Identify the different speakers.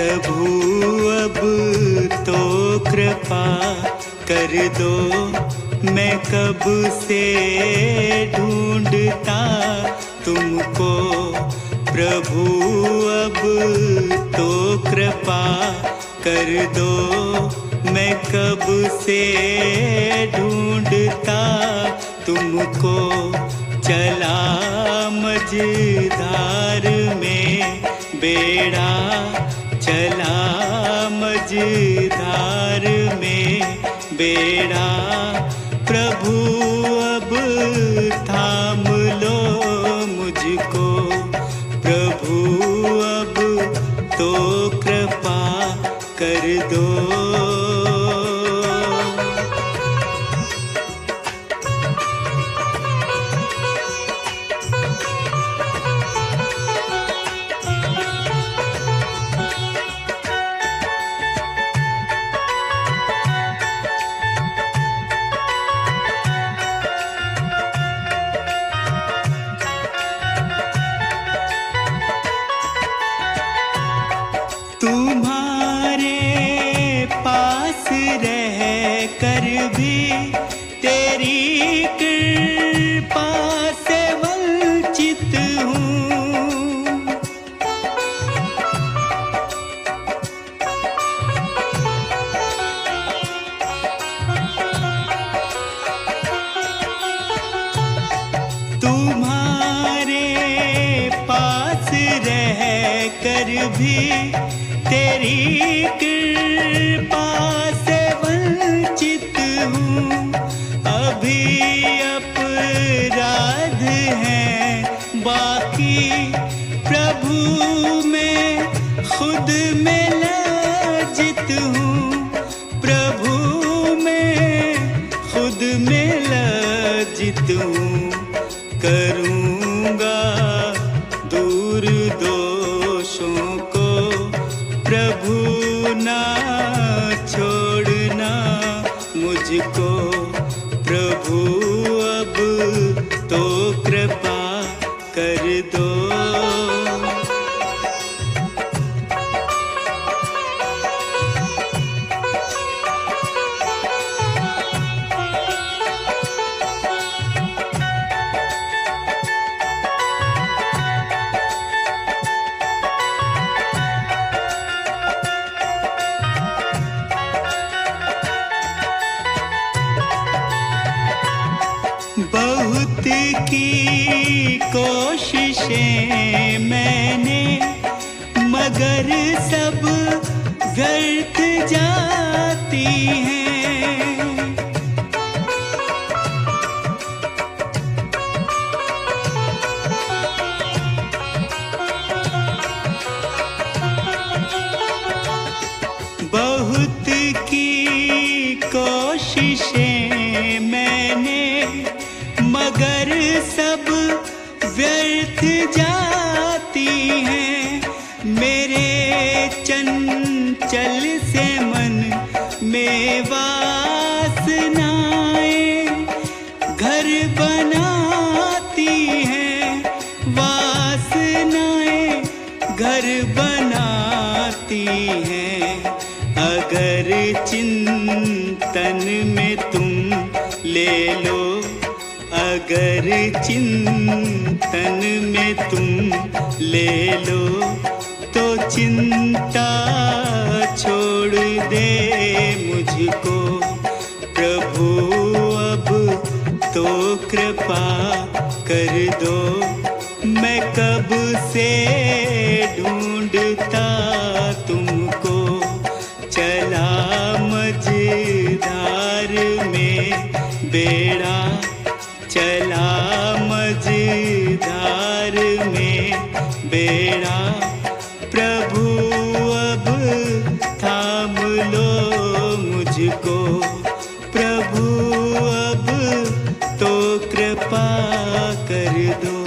Speaker 1: प्रभु अब तो कृपा कर दो, मैं कब से ढूंढता तुमको। प्रभु अब तो कृपा कर दो, मैं कब से ढूंढता तुमको। चला मझधार में बेड़ा, चला मझधार में बेड़ा, प्रभु अब थाम लो मुझको। प्रभु अब तो कृपा कर दो। तुम्हारे पास रह कर भी तेरी कृपा से वंचित हूँ। तुम्हारे पास रह कर भी तेरी कृपा से वंचित हूँ। अभी अपराध हैं बाकी, प्रभु मैं खुद में लज्जित हूँ। प्रभु मैं खुद में लज्जित हूँ। करूँगा दूर दोषों को, प्रभु ना छोड़ना मुझको। प्रभु अब तो कृपा कर दो। बहुत की कोशिशें मैंने, मगर सब व्यर्थ जाती हैं। बहुत की कोशिशें मैंने, मगर सब व्यर्थ जाती हैं। मेरे चंचल से मन में वासनाएं घर बनाती हैं। वासनाएं घर बनाती हैं। अगर चिंतन में तुम ले लो, अगर चिंतन में तुम ले लो, तो चिंता छोड़ दे मुझको। प्रभु अब तो कृपा कर दो, मैं कब से ढूंढता तुमको। चला मझधार में बेड़ा, चला मझधार में बेड़ा, प्रभु अब थाम लो मुझको। प्रभु अब तो कृपा कर दो।